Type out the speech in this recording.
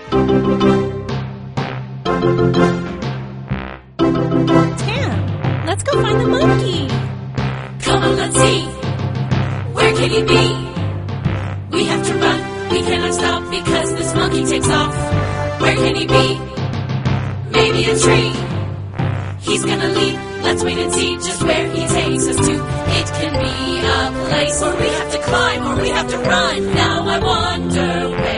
Tam, let's go find the monkey. Come on, let's see. Where can he be? We have to run. We cannot stop because this monkey takes off. Where can he be? Maybe a tree. He's gonna leap. Let's wait and see just where he takes us to. It can be a place where we have to climb or we have to run. Now I wonder where